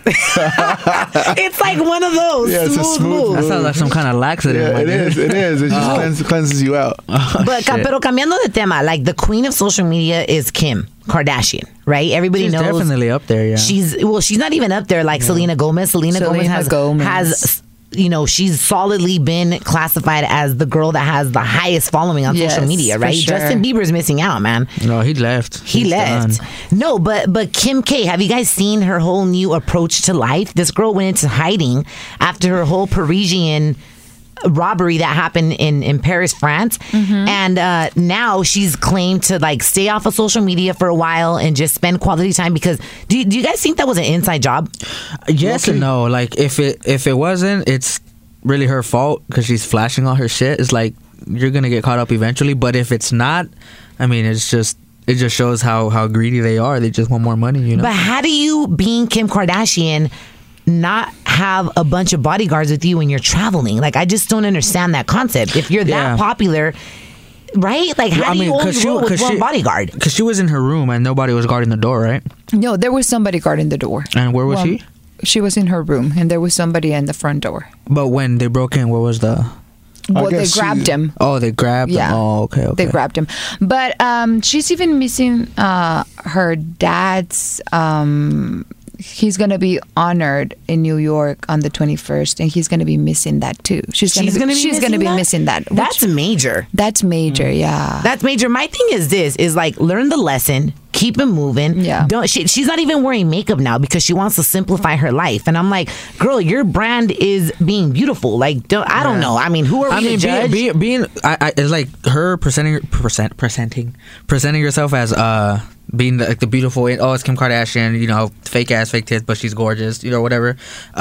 It's like one of those. Yeah, it's a smooth move. That sounds like some kind of laxative. Yeah, it is. It just cleanses you out. But pero cambiando de tema, like the queen of social media is Kim Kardashian, right? Everybody She's knows. definitely up there, yeah. She's not even up there like Selena Gomez. Selena Gomez has she's solidly been classified as the girl that has the highest following on social media, right? Sure. Justin Bieber's missing out, man. No, he left. He's left. Done. No, but Kim K, have you guys seen her whole new approach to life? This girl went into hiding after her whole Parisian robbery that happened in Paris, France. And now she's claimed to like stay off of social media for a while and just spend quality time because do you guys think that was an inside job? Yes and no. Like if it wasn't, it's really her fault because she's flashing all her shit. It's like you're gonna get caught up eventually. But if it's not, I mean, it just shows how greedy they are. They just want more money, you know. But how do you, being Kim Kardashian, not have a bunch of bodyguards with you when you're traveling? Like, I just don't understand that concept. If you're that popular, right? Like, how do you only roll with one bodyguard? Because she was in her room and nobody was guarding the door, right? No, there was somebody guarding the door. And where was she? She was in her room, and there was somebody in the front door. But when they broke in, what was the... Well, they grabbed him. Oh, they grabbed him. Oh, okay. They grabbed him. But she's even missing her dad's... he's going to be honored in New York on the 21st, and he's going to be missing that too. She's going to be missing that. That's major. That's major, yeah. That's major. My thing is this, is like, learn the lesson, keep it moving. Yeah. She's not even wearing makeup now because she wants to simplify her life. And I'm like, girl, your brand is being beautiful. Like, I don't know. I mean, who are we to judge? It's like her presenting yourself as being the beautiful, it's Kim Kardashian, you know, fake ass, fake tits, but she's gorgeous, you know, whatever.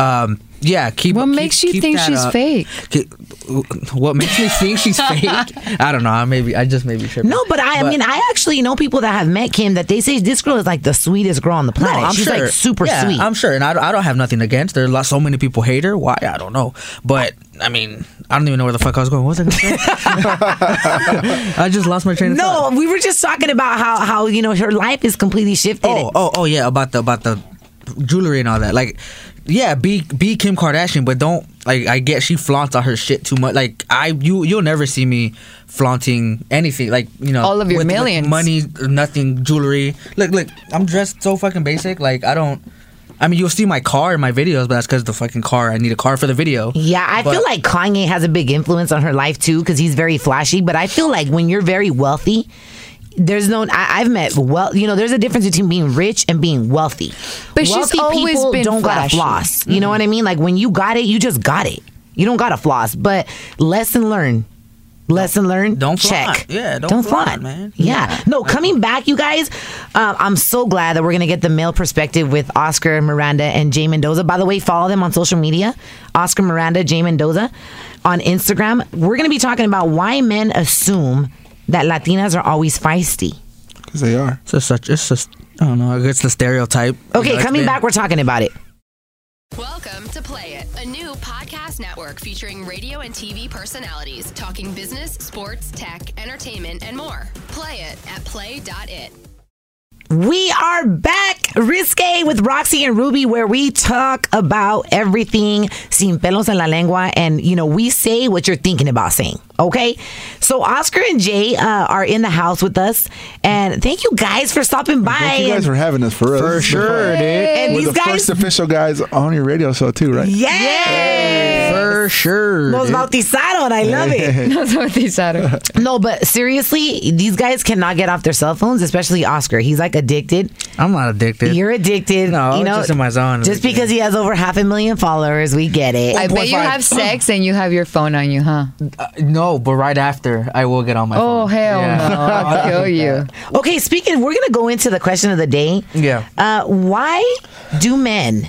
What makes you think she's fake? What makes me think she's fake? I don't know. I just may be tripping. No, but I mean, I actually know people that have met Kim that they say this girl is like the sweetest girl on the planet. No, She's like super sweet. I'm sure, and I don't have nothing against her. So many people hate her. Why? I don't know. But I mean, I don't even know where the fuck I was going. What was I gonna say? I just lost my train of thought. No, we were just talking about how you know her life is completely shifted. Oh yeah, about the jewelry and all that. Like, yeah, be Kim Kardashian, but don't, like, I get she flaunts all her shit too much. Like, you'll never see me flaunting anything. Like, you know, all of your millions, with money, nothing, jewelry. Look, I'm dressed so fucking basic. Like, I mean, you'll see my car in my videos, but that's because the fucking car. I need a car for the video. Yeah, I feel like Kanye has a big influence on her life too because he's very flashy. But I feel like when you're very wealthy, there's no. I've met there's a difference between being rich and being wealthy. But wealthy she's always people been don't flashy. gotta floss. You know what I mean? Like when you got it, you just got it. You don't gotta floss. But lesson learned. Don't check. Flaunt. Yeah, don't flaunt, man. Yeah. No, coming back, you guys. I'm so glad that we're gonna get the male perspective with Oscar Miranda and Jay Mendoza. By the way, follow them on social media. Oscar Miranda, Jay Mendoza on Instagram. We're gonna be talking about why men assume that Latinas are always feisty. Because they are. It's just I don't know. It's the stereotype. Okay, coming back, we're talking about it. Welcome to Play It, a new podcast network featuring radio and TV personalities talking business, sports, tech, entertainment, and more. Play it at play.it. We are back, Risque with Roxy and Ruby, where we talk about everything sin pelos en la lengua, and we say what you're thinking about saying. Okay, so Oscar and Jay are in the house with us, and thank you guys for stopping by. Thank you guys for having us, for real. For sure, dude. And we're these the first official guys on your radio show too, right? Yes! For sure. Nos bautizaron. I love it. Nos bautizaron. No, but seriously, these guys cannot get off their cell phones, especially Oscar. He's like addicted. I'm not addicted. You're addicted. No, just in my zone. Just because he has over 500,000 followers, we get it. I bet you have sex and you have your phone on you, huh? No, but right after, I will get on my phone. Oh, hell no. I'll kill you. Okay, we're going to go into the question of the day. Yeah. Why do men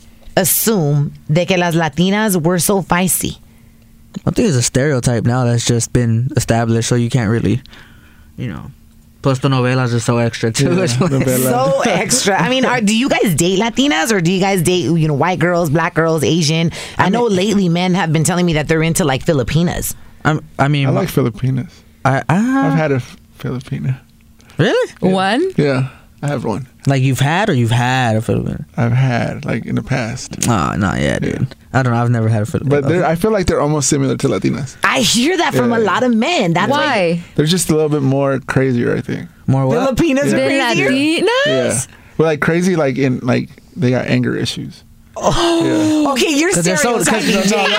assume de que las Latinas were so feisty? I think it's a stereotype now that's just been established, so you can't really, Plus the novelas are so extra too. So extra. I mean, do you guys date Latinas or do you guys date, white girls, black girls, Asian? I know lately men have been telling me that they're into like Filipinas. I like Filipinas. I've had a Filipina. Really? Yeah. One? Yeah, I have one. Like you've had a Filipina? I've had, like in the past. Oh, not yet, dude. Yeah. I don't know. I've never had a Filipina. But I feel like they're almost similar to Latinas. I hear that from a lot of men. That's why? They're just a little bit more crazier, I think. More what? Filipinas are crazier? Latinas? Yeah. Well, like crazy, like they got anger issues. Oh. Yeah. Okay, you're stereotyping.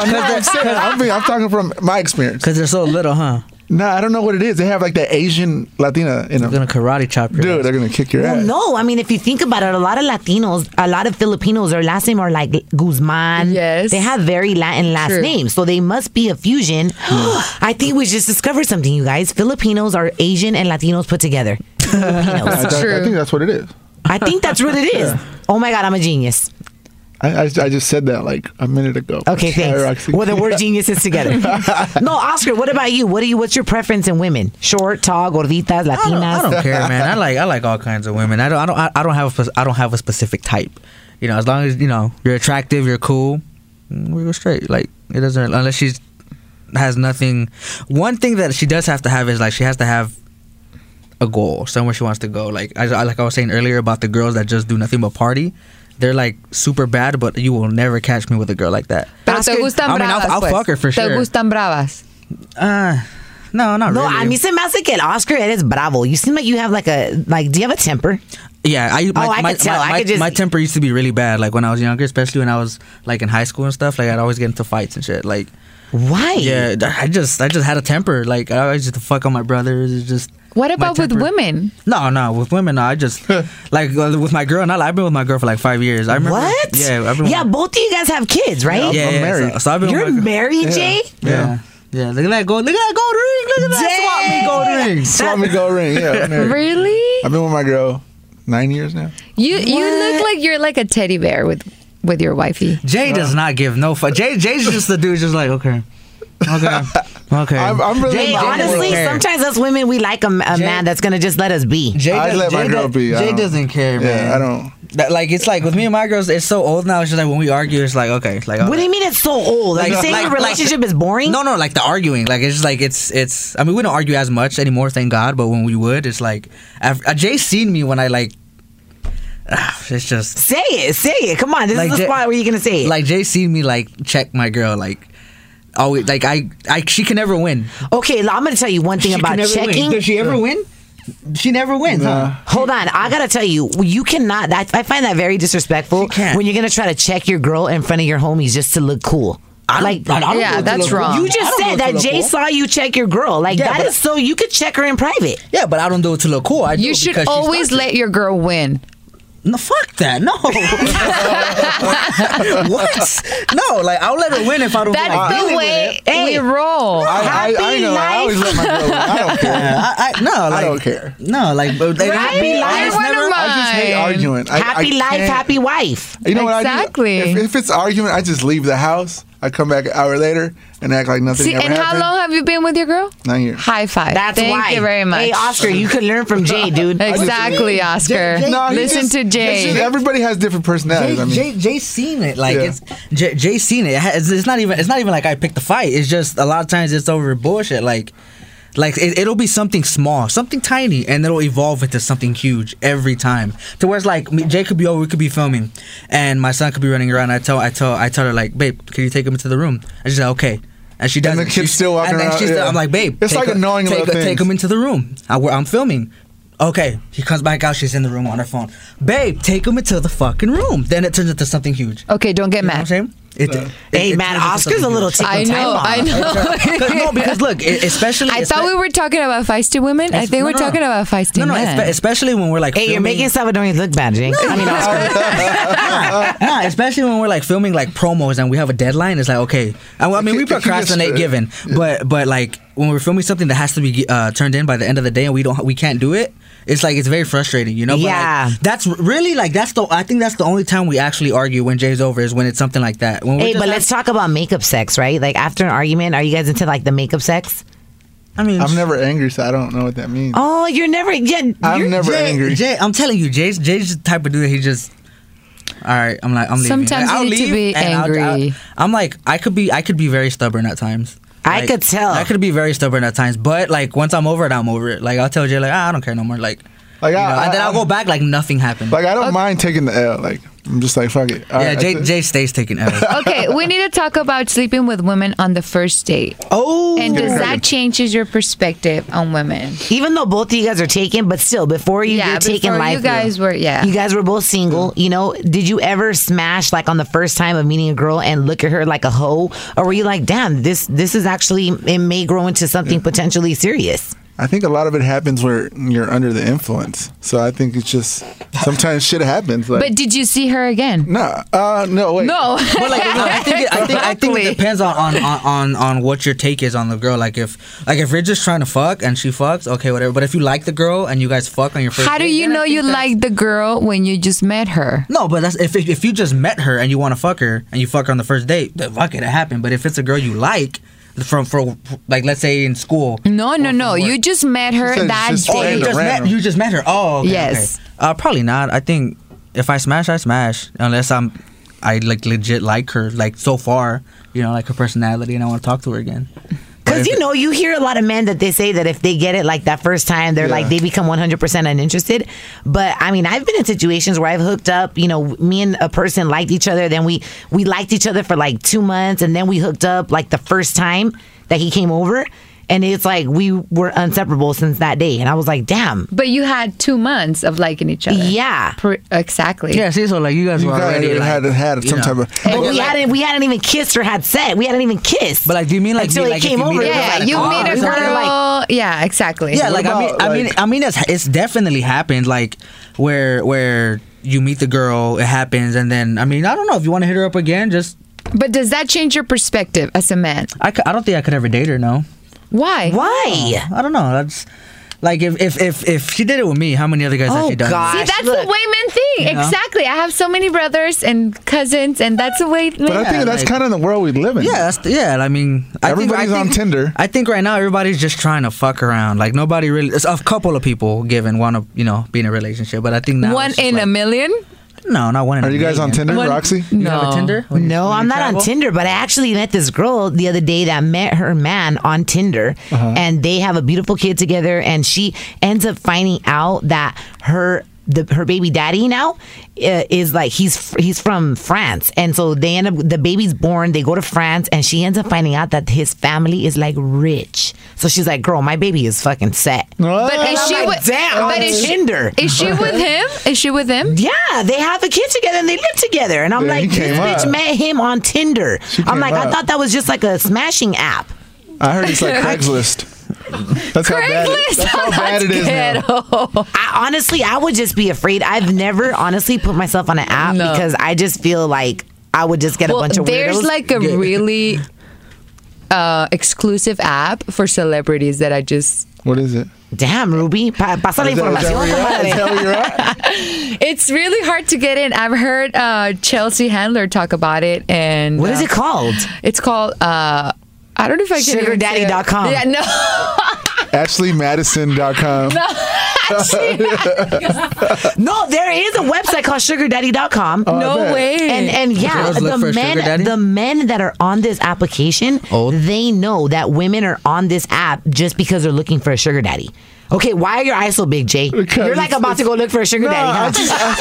I'm talking from my experience. Because they're so little, huh? No, I don't know what it is. They have like the Asian Latina in them. They're gonna karate chop your Dude, ass. they're gonna kick your ass. No, I mean, if you think about it, a lot of Latinos, a lot of Filipinos, their last name are like Guzman. Yes. They have very Latin last names, so they must be a fusion. I think we just discovered something, you guys. Filipinos are Asian and Latinos put together. Filipinos. I think that's what it is. I think that's what it is. Oh my God, I'm a genius. I just said that like a minute ago. Okay, thanks. Well, then we're geniuses together. No, Oscar, what about you? What's your preference in women? Short, tall, gorditas, Latinas? I don't care, man. I like all kinds of women. I don't have a specific type. As long as you're attractive, you're cool, we go straight. Like it doesn't unless she has nothing. One thing that she does have to have is like she has to have a goal, somewhere she wants to go. Like I was saying earlier about the girls that just do nothing but party. They're like super bad, but you will never catch me with a girl like that. Pero te gustan bravas, I'll fuck her for sure. ¿Te gustan bravas? No, not really. No, a mí se me hace que el Oscar eres bravo. You seem like you have do you have a temper? Yeah, I could tell. My temper used to be really bad. Like when I was younger, especially when I was like in high school and stuff. Like I'd always get into fights and shit. Like why? Yeah, I just had a temper. Like I always used to fuck on my brothers. It's just. What about with women? No, with women, no. I just like with my girl. I've been with my girl for like 5 years. I remember. What? Yeah, both of you guys have kids, right? Yeah, I'm married. So I've been. You're married, Jay? Yeah. Yeah, look at that gold ring. Look at that swap me gold ring. Swap me gold ring. Yeah. Really? I've been with my girl 9 years now. You look like you're like a teddy bear with your wifey. Jay does not give no fuck. Jay's just the dude, just like okay. I'm really Jay, honestly, sometimes us women we like a man that's gonna just let us be. I let my girl be. Jay doesn't care, man. Yeah, I don't. It's like with me and my girls, it's so old now. It's just like when we argue, it's like okay, like. What do you mean it's so old? Like you saying your relationship is boring? No, like the arguing. Like it's just like it's. I mean, we don't argue as much anymore, thank God. But when we would, it's like Jay's seen me when I like. It's just say it. Come on, this is the spot where you're gonna say it. Like Jay seen me like check my girl like. Always, like she can never win. Okay, I'm gonna tell you one thing about checking. Does she ever win? She never wins. Huh? Hold on, I gotta tell you, you cannot. I find that very disrespectful when you're gonna try to check your girl in front of your homies just to look cool. That's wrong. You just said that Jay saw you check your girl. Like that is so you could check her in private. Yeah, but I don't do it to look cool. You should always let your girl win. No, fuck that. No. What? No, like I'll let her win if I don't. That's the way we roll. I know. I always let my girl win. I don't care. I don't care. No, like happy life. I just hate arguing. Happy life, happy wife. You know exactly. what I do? If it's argument, I just leave the house. I come back an hour later and act like nothing ever happened. And how long have you been with your girl? 9 years. High five. Thank you very much. Hey, Oscar, you could learn from Jay, dude. Exactly, Oscar. Listen to Jay. Everybody has different personalities. Jay's seen it. Like Jay's seen it. It's not even like I picked the fight. It's just a lot of times it's over bullshit. Like it'll be something small, something tiny, and it'll evolve into something huge every time. To where it's like Jay could be over, we could be filming, and my son could be running around. I tell her like, babe, can you take him into the room? And she's like, okay. And she does. And the kid's still walking around. I'm like, babe, it's like annoying little things. Take him into the room. I'm filming. Okay, he comes back out. She's in the room on her phone. Babe, take him into the fucking room. Then it turns into something huge. Okay, don't get mad. You know what I'm saying? Man, Oscar's a little tickle. I know. No, because look, especially. I thought we were talking about feisty women. I think we're talking about feisty men. Especially when we're like. Hey, you're making Salvadorians look bad, Jay. I mean, Oscar. Especially when we're like filming like promos and we have a deadline. It's like okay. I mean, we procrastinate given, but like when we're filming something that has to be turned in by the end of the day and we can't do it. It's like it's very frustrating, you know. But yeah, that's really like I think that's the only time we actually argue when Jay's over is when it's something like that. Hey, but let's talk about makeup sex, right? Like after an argument, are you guys into like the makeup sex? I mean, I'm never angry, so I don't know what that means. Oh, you're never. Yeah, I'm never angry. Jay, I'm telling you, Jay's the type of dude that he just. All right, I'm leaving. Sometimes Like, you need to be angry. I'm like, I could be very stubborn at times. I could tell. I could be very stubborn at times, but like once I'm over it, I'm over it. Like I'll tell Jay, like I don't care no more. Like and then I'll go back like nothing happened. Like I don't mind taking the L. Like I'm just like fuck it. All right, Jay stays taking L's. Okay, we need to talk about sleeping with women on the first date. Oh, and does that changes your perspective on women? Even though both of you guys are taken, but still, before you get taken life, you guys were both single. You know, did you ever smash like on the first time of meeting a girl and look at her like a hoe, or were you like, damn, this is actually, it may grow into something potentially serious? I think a lot of it happens where you're under the influence. So I think it's just sometimes shit happens. Like, but did you see her again? No, wait. No. But like, I think it depends on what your take is on the girl. Like if you're just trying to fuck and she fucks, okay, whatever. But if you like the girl and you guys fuck on your first How do you know you like the girl when you just met her? No, but that's if you just met her and you want to fuck her and you fuck her on the first date, then fuck it happened. But if it's a girl you like, for like let's say in school. No. You just met her that day. You just met her. Oh, okay, yes. Okay. Probably not. I think if I smash, I smash. Unless I like legit like her, like so far, like her personality, and I want to talk to her again. Because you hear a lot of men that they say that if they get it like that first time, they're like, they become 100% uninterested. But I mean, I've been in situations where I've hooked up, me and a person liked each other, then we liked each other for like 2 months, and then we hooked up like the first time that he came over. And it's like we were inseparable since that day. And I was like, damn. But you had 2 months of liking each other. Yeah. Exactly. Yeah, see, so like you guys were already had some type of... But we hadn't even kissed or had sex. We hadn't even kissed. But like, do you mean like... Until he came over. Yeah, you meet a girl. Yeah, exactly. Yeah, like, I mean, it's definitely happened, like, where you meet the girl, it happens, and then, I mean, I don't know, if you want to hit her up again, just... But does that change your perspective as a man? I don't think I could ever date her, no. Why? I don't know. That's like if she did it with me, how many other guys has she done? See, that's the way men think. Exactly. I have so many brothers and cousins, and that's the way. But I think that's kind of the world we live in. Yeah. I mean, everybody's on Tinder. I think right now everybody's just trying to fuck around. Like nobody really. A couple of people want to be in a relationship, but I think now one in a million. No, not one in a million. Are you guys on Tinder, Roxy? You have a Tinder? No, I'm not on Tinder, but I actually met this girl the other day that met her man on Tinder, and they have a beautiful kid together, and she ends up finding out that her baby daddy now is like he's from France, and so they end up, the baby's born, they go to France, and she ends up finding out that his family is like rich. So she's like, girl, my baby is fucking set. But is she like, with Tinder? Is she with him? Is she with him? Yeah, they have a kid together and they live together. And I'm like, this bitch met him on Tinder. I'm like, I thought that was just like a smashing app. I heard it's like Craigslist. That's how bad it is now. I would just be afraid. I've never honestly put myself on an app because I just feel like I would just get a bunch of weirdos. There's like a really exclusive app for celebrities that I just... What is it? Damn, Ruby. Pasa la información. It's really hard to get in. I've heard Chelsea Handler talk about it. And what is it called? It's called... I don't know if I can... SugarDaddy.com. Yeah, no. AshleyMadison.com. No, there is a website called SugarDaddy.com. No way. And yeah, the men that are on this application, they know that women are on this app just because they're looking for a sugar daddy. Okay, why are your eyes so big, Jay? Because you're like about to go look for a sugar daddy.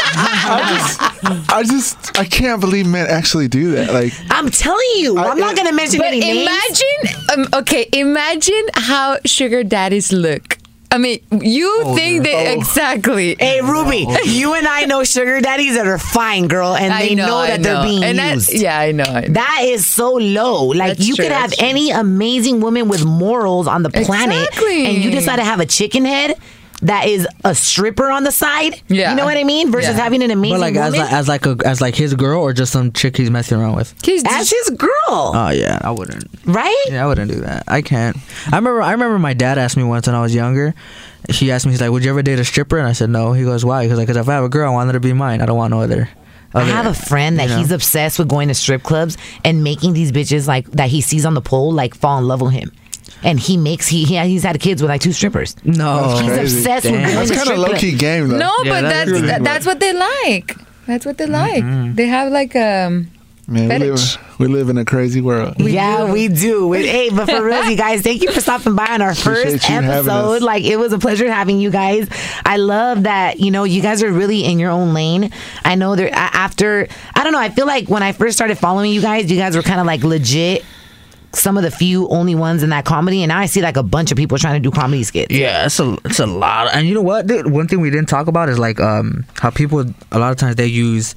I can't believe men actually do that. Like, I'm telling you, I'm not going to mention any names. Imagine how sugar daddies look. I mean, you think that exactly. Hey, Ruby, you and I know sugar daddies that are fine, girl, and they know that they're being used. Yeah, I know. That is so low. Like, you could have any amazing woman with morals on the planet, and you decide to have a chicken head that is a stripper on the side. Yeah. You know what I mean? Versus having an amazing woman. As like his girl, or just some chick he's messing around with? As his girl. Oh yeah, I wouldn't. Right? Yeah, I wouldn't do that. I can't. I remember my dad asked me once when I was younger. He asked me, he's like, would you ever date a stripper? And I said no. He goes, why? Because if I have a girl, I want her to be mine. I don't want no other. I have a friend that he's obsessed with going to strip clubs and making these bitches like that he sees on the pole like fall in love with him. and he's had kids with like 2 strippers. No, he's obsessed with going That's to kind of strip low key game though. No, but that's what they like. That's what they like. They have like Man, we live in a crazy world. We do. Hey, but for real, you guys, thank you for stopping by on our first episode. Like, it was a pleasure having you guys. I love that, you guys are really in your own lane. I know I feel like when I first started following you guys were kind of like legit, some of the few only ones in that comedy, and now I see like a bunch of people trying to do comedy skits. Yeah, it's a lot. And you know what? Dude, one thing we didn't talk about is like how people, a lot of times they use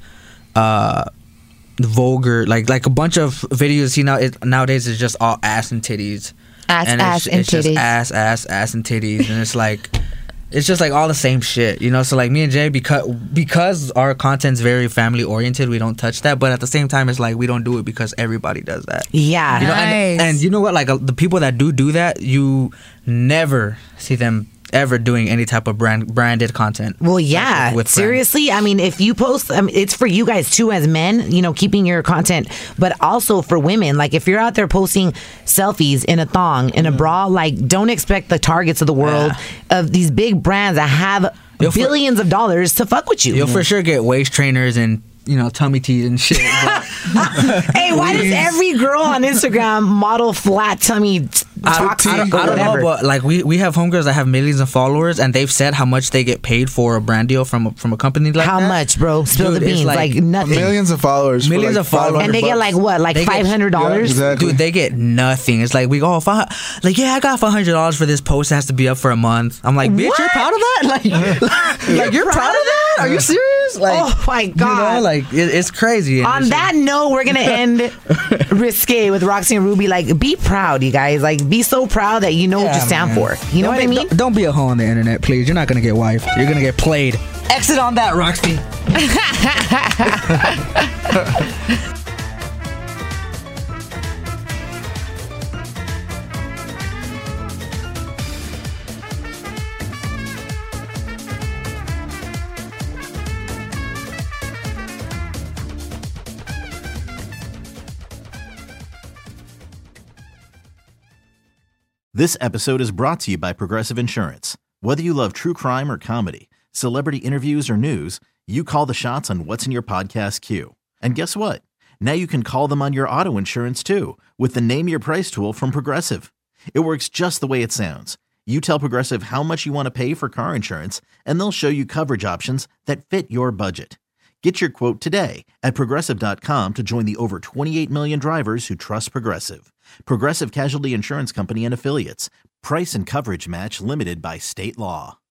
vulgar, like a bunch of videos nowadays is just all ass and titties. Ass and just titties. ass and titties, and it's just like all the same shit, So like me and Jay, because our content's very family oriented, we don't touch that. But at the same time, it's like we don't do it because everybody does that. Yeah, nice. And you know what? Like the people that do that, you never see them ever doing any type of branded content. Well, yeah, with seriously. I mean, if you post, it's for you guys too as men, keeping your content, but also for women. Like if you're out there posting selfies in a thong, in a bra, like don't expect the Targets of the world of these big brands that have billions of dollars to fuck with you. You'll for sure get waist trainers and tummy tees and shit. Hey, why does every girl on Instagram model flat tummy? I don't know, but like we have homegirls that have millions of followers, and they've said how much they get paid for a brand deal from a company like how that. How much, bro? Spill the beans. Like nothing. Millions of followers. And they get like what? Like $500? Yeah, exactly. Dude, they get nothing. It's like we go, I got $500 for this post. It has to be up for a month. I'm like, bitch, you're proud of that? Like you're proud of that? Are you serious? Like, oh my god! It's crazy. On that note, we're gonna end Risque with Roxy and Ruby. Like, be proud, you guys. Like, be so proud that you know what you stand for. You know what I mean? Don't be a hoe on the internet, please. You're not gonna get wifed. You're gonna get played. Exit on that, Roxy. This episode is brought to you by Progressive Insurance. Whether you love true crime or comedy, celebrity interviews or news, you call the shots on what's in your podcast queue. And guess what? Now you can call them on your auto insurance too with the Name Your Price tool from Progressive. It works just the way it sounds. You tell Progressive how much you want to pay for car insurance, and they'll show you coverage options that fit your budget. Get your quote today at Progressive.com to join the over 28 million drivers who trust Progressive. Progressive Casualty Insurance Company and Affiliates. Price and coverage match limited by state law.